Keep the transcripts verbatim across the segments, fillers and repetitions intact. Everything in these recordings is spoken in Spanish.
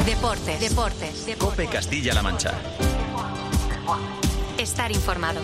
Deportes, deportes, deportes. COPE Castilla-La Mancha. Estar informado.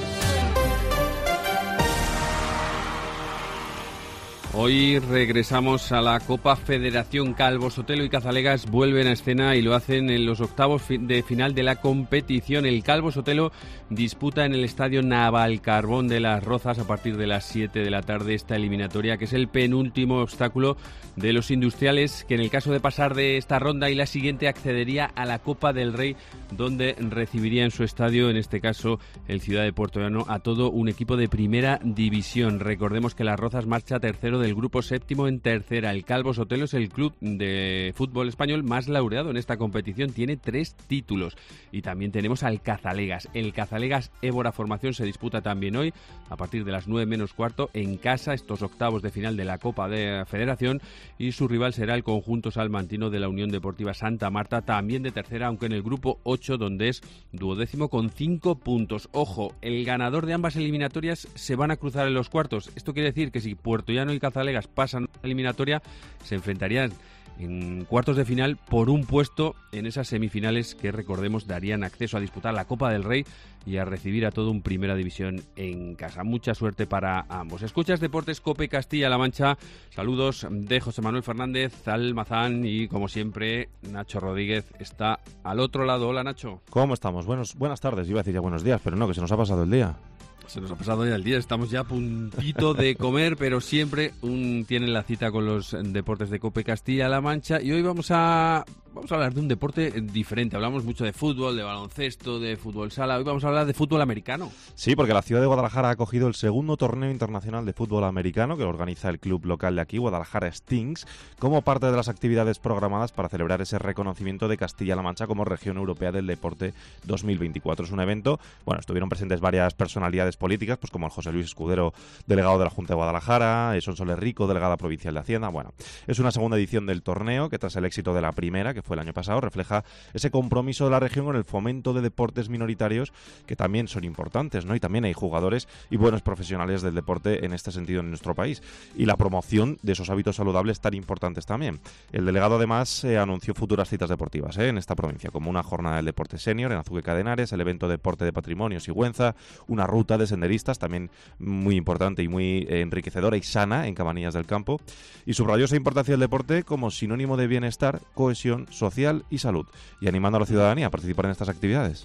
Hoy regresamos a la Copa Federación. Calvo Sotelo y Cazalegas vuelven a escena y lo hacen en los octavos de final de la competición. El Calvo Sotelo disputa en el Estadio Navalcarbón de Las Rozas a partir de las siete de la tarde esta eliminatoria, que es el penúltimo obstáculo de los industriales, que en el caso de pasar de esta ronda y la siguiente accedería a la Copa del Rey, donde recibiría en su estadio, en este caso el Ciudad de Puerto Llano, a todo un equipo de primera división. Recordemos que Las Rozas marcha tercero del grupo, séptimo en tercera. El Calvo Sotelo es el club de fútbol español más laureado en esta competición, tiene tres títulos. Y también tenemos al Cazalegas. El Cazalegas Évora Formación se disputa también hoy a partir de las nueve menos cuarto en casa, estos octavos de final de la Copa de Federación, y su rival será el conjunto salmantino de la Unión Deportiva Santa Marta, también de tercera, aunque en el grupo ocho, donde es duodécimo con cinco puntos. Ojo, el ganador de ambas eliminatorias se van a cruzar en los cuartos. Esto quiere decir que si Puerto Llano y Cazalegas pasan a la eliminatoria, se enfrentarían en cuartos de final por un puesto en esas semifinales que, recordemos, darían acceso a disputar la Copa del Rey y a recibir a todo un Primera División en casa. Mucha suerte para ambos. Escuchas Deportes COPE Castilla-La Mancha. Saludos de José Manuel Fernández, Almazán, y como siempre Nacho Rodríguez está al otro lado. Hola, Nacho. ¿Cómo estamos? Buenos, buenas tardes, iba a decir ya buenos días, pero no, que se nos ha pasado el día. Se nos ha pasado ya el día, estamos ya a puntito de comer, pero siempre un, tienen la cita con los deportes de COPE Castilla-La Mancha, y hoy vamos a vamos a hablar de un deporte diferente. Hablamos mucho de fútbol, de baloncesto, de fútbol sala. Hoy vamos a hablar de fútbol americano. Sí, porque la ciudad de Guadalajara ha acogido el segundo torneo internacional de fútbol americano que lo organiza el club local de aquí, Guadalajara Stings, como parte de las actividades programadas para celebrar ese reconocimiento de Castilla-La Mancha como región europea del deporte dos mil veinticuatro. Es un evento, bueno, estuvieron presentes varias personalidades políticas, pues como el José Luis Escudero, delegado de la Junta de Guadalajara, Sonsoles Rico, delegada provincial de Hacienda. Bueno, es una segunda edición del torneo que, tras el éxito de la primera, que fue el año pasado, refleja ese compromiso de la región con el fomento de deportes minoritarios, que también son importantes, ¿no? Y también hay jugadores y buenos profesionales del deporte en este sentido en nuestro país. Y la promoción de esos hábitos saludables tan importantes también. El delegado además eh, anunció futuras citas deportivas eh, en esta provincia, como una jornada del deporte senior en Azuque Cadenares, el evento Deporte de Patrimonio Sigüenza, una ruta de senderistas también muy importante y muy eh, enriquecedora y sana en Cabanillas del Campo, y subrayó esa importancia del deporte como sinónimo de bienestar, cohesión social y salud, y animando a la ciudadanía a participar en estas actividades.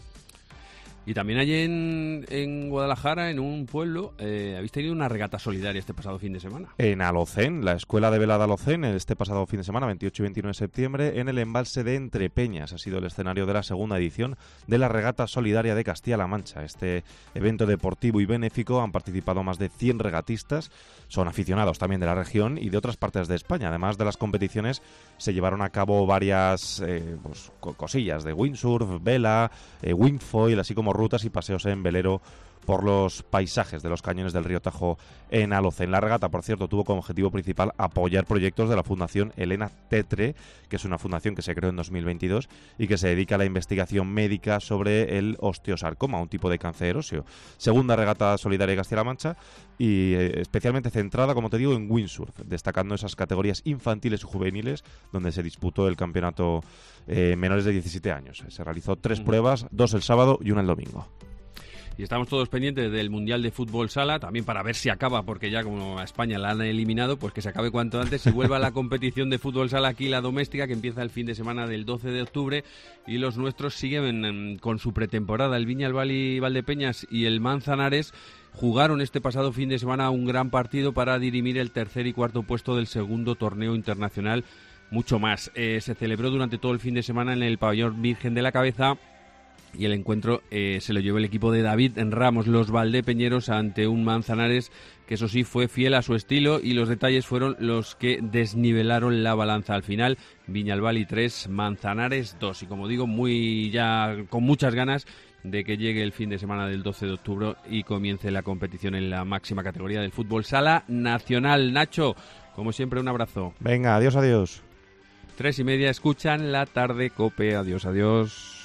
Y también allí en, en Guadalajara, en un pueblo, eh, habéis tenido una regata solidaria este pasado fin de semana. En Alocén, la Escuela de Vela de Alocén, este pasado fin de semana, veintiocho y veintinueve de septiembre, en el embalse de Entrepeñas. Ha sido el escenario de la segunda edición de la regata solidaria de Castilla-La Mancha. Este evento deportivo y benéfico han participado más de cien regatistas. Son aficionados también de la región y de otras partes de España. Además de las competiciones, se llevaron a cabo varias eh, pues, cosillas de windsurf, vela, eh, wingfoil, así como rutas y paseos en velero por los paisajes de los cañones del río Tajo en Alocén. La regata, por cierto, tuvo como objetivo principal apoyar proyectos de la Fundación Elena Tetre, que es una fundación que se creó en dos mil veintidós y que se dedica a la investigación médica sobre el osteosarcoma, un tipo de cáncer óseo. Segunda regata solidaria de Castilla-La Mancha y eh, especialmente centrada, como te digo, en windsurf, destacando esas categorías infantiles y juveniles donde se disputó el campeonato eh, menores de diecisiete años. Se realizó tres uh-huh. pruebas, dos el sábado y una el domingo. Y estamos todos pendientes del Mundial de Fútbol Sala, también para ver si acaba, porque ya como a España la han eliminado, pues que se acabe cuanto antes, se vuelva a la competición de Fútbol Sala aquí, la doméstica, que empieza el fin de semana del doce de octubre, y los nuestros siguen en, con su pretemporada. El Viñalbal y Valdepeñas y el Manzanares jugaron este pasado fin de semana un gran partido para dirimir el tercer y cuarto puesto del segundo torneo internacional. Mucho más. Eh, se celebró durante todo el fin de semana en el pabellón Virgen de la Cabeza, y el encuentro eh, se lo llevó el equipo de David Ramos, los valdepeñeros, ante un Manzanares que, eso sí, fue fiel a su estilo, y los detalles fueron los que desnivelaron la balanza al final. Viñalbal tres, Manzanares dos, y como digo, muy ya con muchas ganas de que llegue el fin de semana del doce de octubre y comience la competición en la máxima categoría del fútbol sala nacional. Nacho, como siempre, un abrazo. Venga, adiós, adiós. Tres y media, escuchan La Tarde COPE. Adiós, adiós.